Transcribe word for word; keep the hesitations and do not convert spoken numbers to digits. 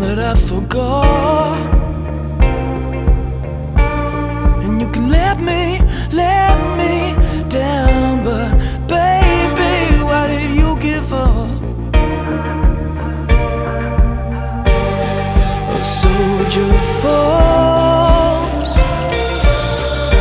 that I forgot. And you can let me, let